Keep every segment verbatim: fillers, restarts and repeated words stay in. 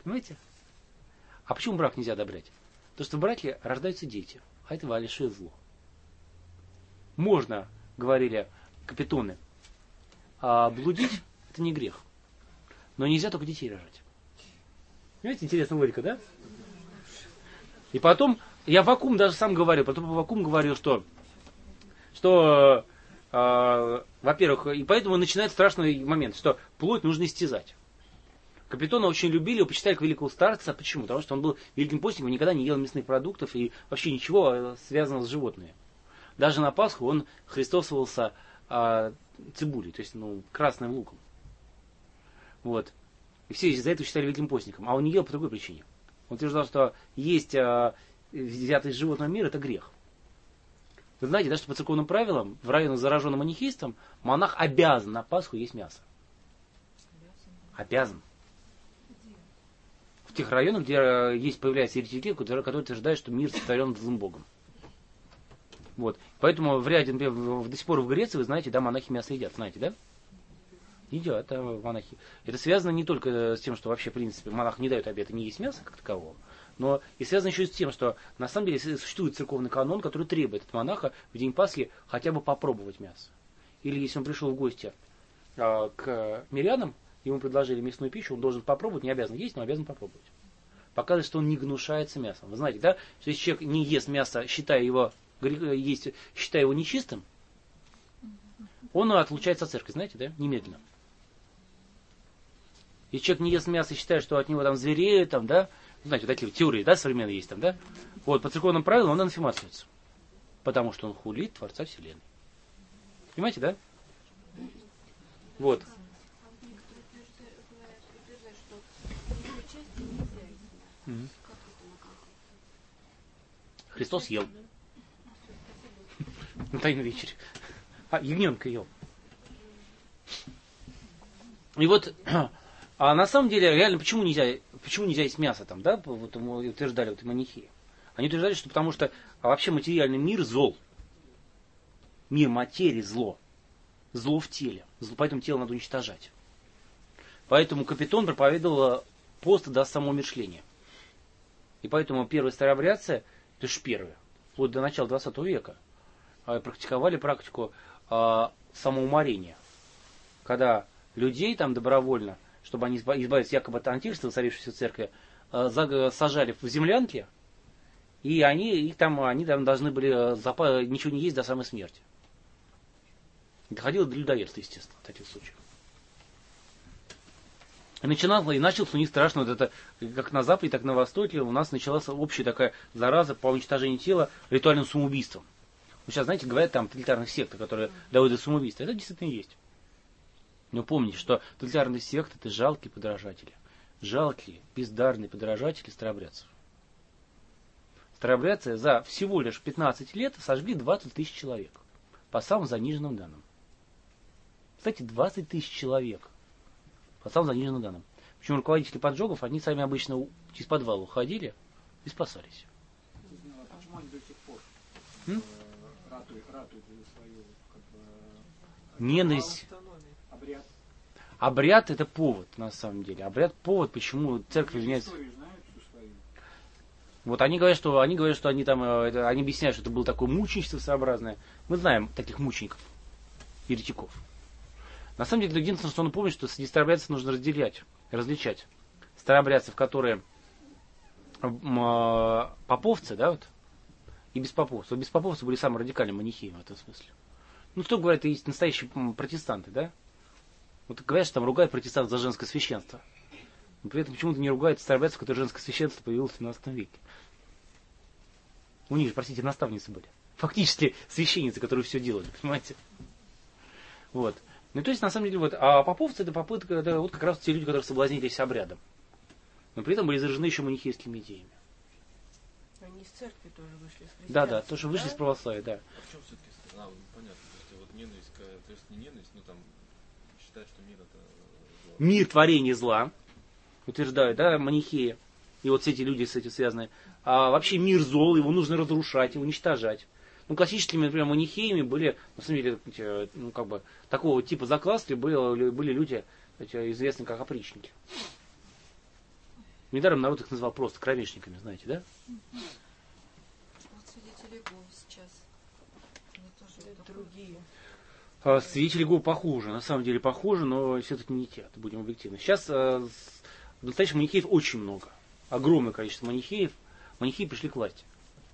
Понимаете? А почему брак нельзя одобрять? Потому что в браке рождаются дети, а это большое зло. Можно, говорили капитоны, а блудить это не грех. Но нельзя только детей рожать. Понимаете, интересная логика, да? И потом, я вакуум даже сам говорил, потом вакуум говорил, что, что э, во-первых, и поэтому начинает страшный момент, что плоть нужно истязать. Капитона очень любили, его почитали как великого старца. Почему? Потому что он был великим постником, никогда не ел мясных продуктов и вообще ничего связанного с животными. Даже на Пасху он христосовался э, цибулей, то есть ну, красным луком. Вот. И все из-за этого считали великим постником. А он не ел по другой причине. Он утверждал, что есть э, взятый из животного мира, это грех. Вы знаете, да, что по церковным правилам, в районах, зараженным манихейством, монах обязан на Пасху есть мясо. Обязан. В тех районах, где есть, появляются еретики, которые, которые утверждают, что мир сотворен злым Богом. Вот. Поэтому в ряде, например, до сих пор в Греции, вы знаете, да, монахи мясо едят, знаете, да? Едят, а монахи. Это связано не только с тем, что вообще, в принципе, монах не дает обета не есть мясо как такового, но и связано еще и с тем, что на самом деле существует церковный канон, который требует от монаха в день Пасхи хотя бы попробовать мясо. Или если он пришел в гости а, к мирянам, ему предложили мясную пищу, он должен попробовать, не обязан есть, но обязан попробовать. Показывает, что он не гнушается мясом. Вы знаете, да, что если человек не ест мясо, считая его, есть, считая его нечистым, он отлучается от церкви, знаете, да, немедленно. Если человек не ест мясо и считает, что от него там звереют, там, да, знаете, вот такие вот теории, да, современные есть там, да, вот, по церковным правилам он анафематствуется, потому что он хулит Творца Вселенной. Понимаете, да? Вот. Mm-hmm. Христос ел. На тайной вечере. А, ягненка ел. И вот, а на самом деле, реально, почему нельзя, почему нельзя есть мясо там, да, вот утверждали вот манихеи. Они утверждали, что потому что а вообще материальный мир зол. Мир материи зло. Зло в теле. Зло, поэтому тело надо уничтожать. Поэтому Капитон проповедовал пост до самоумершления. И поэтому первая старообрядцы, это же первые, вплоть до начала двадцатого века, практиковали практику э, самоуморения. Когда людей там добровольно, чтобы они избавиться якобы от антихриста, воцарившегося в церкви, э, сажали в землянки, и они, их там, они там должны были запа- ничего не есть до самой смерти. И доходило до людоедства, естественно, в таких случаях. И, начинал, и начался у них страшно, вот это, как на Западе, так и на Востоке, у нас началась общая такая зараза по уничтожению тела ритуальным самоубийством. Ну, сейчас, знаете, говорят там тоталитарных сектах, которые доводят до самоубийства. Это действительно есть. Но помните, что тоталитарные секты — это жалкие подражатели. Жалкие, бездарные подражатели старообрядцев. Старообрядцы за всего лишь пятнадцать лет сожгли двадцать тысяч человек. По самым заниженным данным. Кстати, двадцать тысяч человек. По самым заниженным данным. Причем руководители поджогов, они сами обычно из подвала уходили и спасались. А почему они до сих пор М? ратуют, ратуют за свою как бы, ненависть? Обряд. Обряд — это повод, на самом деле. Обряд — повод, почему церковь меняется. Вот они говорят, что они говорят, что они там, это, они объясняют, что это было такое мученичество своеобразное. Мы знаем таких мучеников, еретиков. На самом деле, единственное, что он помнит, что среди старообрядцев нужно разделять, различать. Старообрядцев, которые э, поповцы, да, вот, и беспоповцы. Вот беспоповцы были самые радикальные манихеи в этом смысле. Ну, кто говорит, это есть настоящие протестанты, да? Вот говорят, что там ругают протестантов за женское священство. Но при этом почему-то не ругают старообрядцев, которые женское священство появилось в семнадцатом веке. У них же, простите, наставницы были. Фактически священницы, которые все делали, понимаете? Вот. Ну, то есть, на самом деле, вот, а поповцы — это попытка, это вот как раз те люди, которые соблазнились обрядом. Но при этом были заражены еще манихейскими идеями. Они из церкви тоже вышли из христианства. Да, да, тоже вышли да? из православия, да. А в чем все-таки страна? Понятно, то есть вот ненависть, то есть не ненависть, но там считать, что мир это зло. Мир творения зла, утверждают, да, манихеи. И вот все эти люди с этим связаны. А вообще мир зол, его нужно разрушать, уничтожать. Ну, классическими, например, манихеями были, на самом деле, ну, как бы, такого типа закластри были, были люди, известные как опричники. Недаром народ их назвал просто кромешниками, знаете, да? Вот свидетели Иеговы сейчас. Они тоже это другие. А, свидетели Иеговы похожи, на самом деле похожи, но все-таки не те, будем объективны. Сейчас а, настоящих манихеев очень много. Огромное количество манихеев. Манихеи пришли к власти.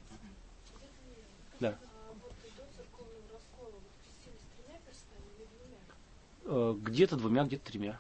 Да. Где-то двумя, где-то тремя.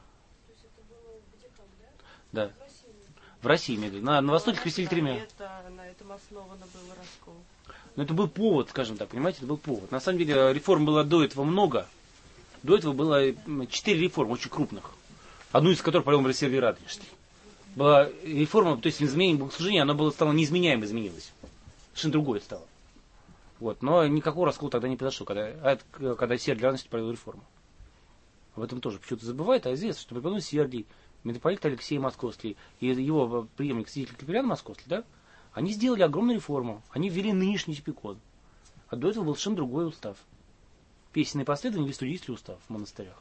Да. В России, имею в виду. На, на Востоке крестили тремя. Это, на этом основано был раскол. Но это был повод, скажем так, понимаете, это был повод. На самом деле реформ было до этого много. До этого было четыре реформы, очень крупных. Одну из которых провел Россия Радонежский. Была реформа, то есть изменение богослужения, оно было, стало неизменяемо изменилось. Совершенно другое стало. Вот. Но никакого раскола тогда не произошло, когда, когда Сергий Радонежский провел реформу. Об этом тоже почему-то забывает, а известно, что преподобный Сергий, митрополит Алексей Московский и его преемник святитель Капелян Московский, да, они сделали огромную реформу. Они ввели нынешний типикон. А до этого был совершенно другой устав. Песенные последования или студийский устав в монастырях.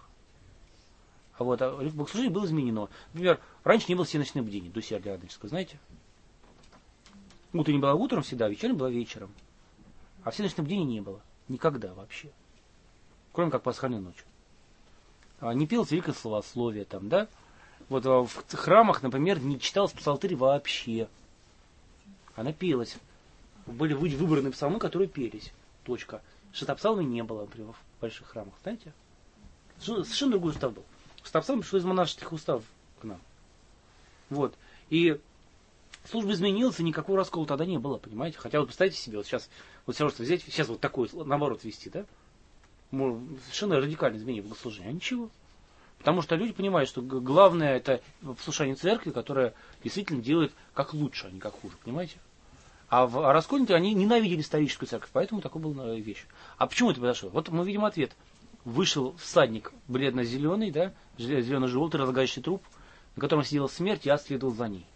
А вот а богослужение было изменено. Например, раньше не было всеночных бдений до Сергия Радонежского, знаете? Утреннее было утром всегда, вечером было вечером. А всеночных бдений не было. Никогда вообще. Кроме как пасхальной ночью. А не пелось великое словословие там, да? Вот в храмах, например, не читалось псалтырь вообще. Она пелась. Были выбраны псалмы, которые пелись. Точка. Шестопсалмы не было, например, в больших храмах, знаете? Совершенно другой устав был. Шестопсалмы пришло из монашеских уставов к нам. Вот. И служба изменилась, и никакого раскола тогда не было, понимаете? Хотя вот представьте себе, вот сейчас, вот все, что взять, сейчас вот такое, наоборот, вести, да? Совершенно радикально изменить богослужение. А ничего. Потому что люди понимают, что главное это послушание церкви, которая действительно делает как лучше, а не как хуже. Понимаете? А в а раскольники, они ненавидели историческую церковь, поэтому такой был вещь. А почему это произошло? Вот мы видим ответ. Вышел всадник бледно-зеленый, да, зелено-желтый, разгоряющий труп, на котором сидела смерть, и ад следовал за ней.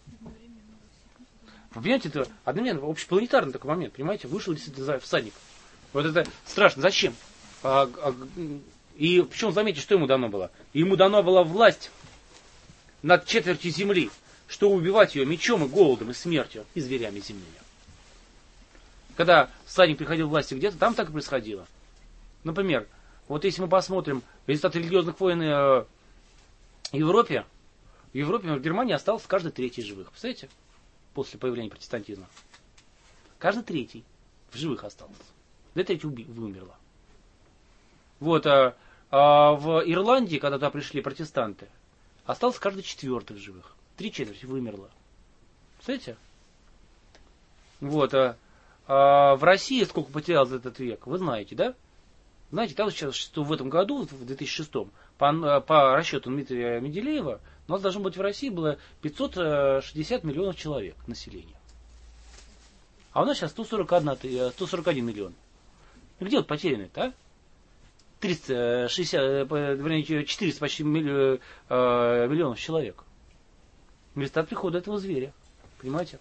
Вы понимаете, это одновременно общепланетарный такой момент, понимаете? Вышел действительно всадник. Вот это страшно. Зачем? А, а, и причем, заметьте, что ему дано было? Ему дана была власть над четвертью земли, что убивать ее мечом и голодом, и смертью, и зверями земными. Когда всадник приходил к власти где-то, там так и происходило. Например, вот если мы посмотрим результаты религиозных войн в Европе, в Европе, в Германии осталось каждый третий живых. Представляете? После появления протестантизма. Каждый третий в живых остался. Две трети уби- вымерло. Вот, а, а в Ирландии, когда туда пришли протестанты, остался каждый четвертый в живых. Три четверти вымерло. Представляете? Вот, а, а в России сколько потерял за этот век, вы знаете, да? Знаете, там сейчас, что в этом году, в две тысячи шестом, по, по расчету Дмитрия Менделеева, у нас должно быть в России было пятьсот шестьдесят миллионов человек населения. А у нас сейчас сто сорок один миллион. Где вот потеряны-то, а? триста шестьдесят, вернее, четыреста почти миллионов человек. Результат прихода этого зверя. Понимаете?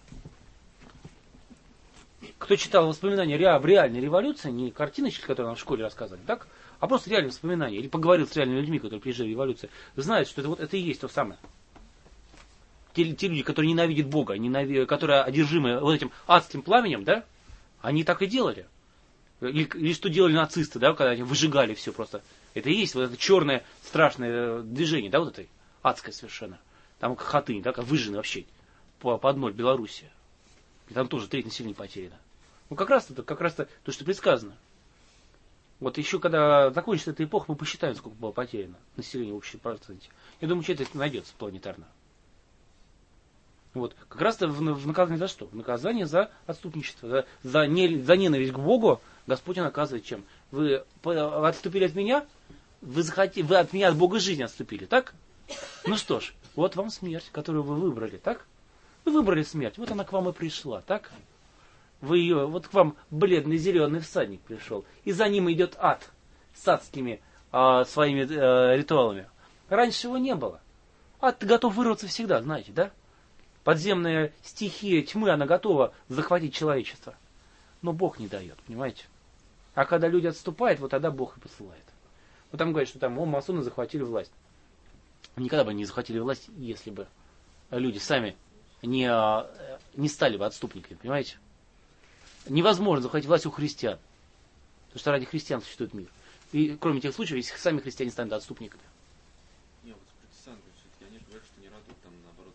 Кто читал воспоминания в реальной революции, не картиночки, которые нам в школе рассказывали, так? А просто реальные воспоминания, или поговорил с реальными людьми, которые пережили революцию, знают, что это вот это и есть то самое. Те, те люди, которые ненавидят Бога, ненави... которые одержимы вот этим адским пламенем, да, они так и делали. Или, или что делали нацисты, да, когда они выжигали все просто. Это и есть вот это черное страшное движение, да, вот это адское совершенно. Там как Хатынь, да, как выжжены вообще по, под ноль Белоруссия. И там тоже треть населения потеряно. Ну как раз это, как раз то, то, что предсказано. Вот еще когда закончится эта эпоха, мы посчитаем, сколько было потеряно населения в общем проценте. Я думаю, что это найдется планетарно. Вот. Как раз-то в, в наказание за что? В наказание за отступничество, за, за, не, за ненависть к Богу Господь наказывает чем? Вы отступили от меня, вы, захотели, вы от меня, от Бога жизни отступили, так? Ну что ж, вот вам смерть, которую вы выбрали, так? Вы выбрали смерть, вот она к вам и пришла, так? Вы ее, вот к вам бледный зеленый всадник пришел, и за ним идет ад с адскими а, своими а, ритуалами. Раньше его не было. Ад готов вырваться всегда, знаете, да? Подземная стихия тьмы, она готова захватить человечество. Но Бог не дает, понимаете? А когда люди отступают, вот тогда Бог и посылает. Вот там говорят, что там о, масоны захватили власть. Никогда бы не захватили власть, если бы люди сами не, не стали бы отступниками, понимаете? Невозможно захватить власть у христиан. Потому что ради христиан существует мир. И кроме тех случаев, если сами христиане станут отступниками. Не, вот с протестантами все-таки они же говорят, что не радуют там наоборот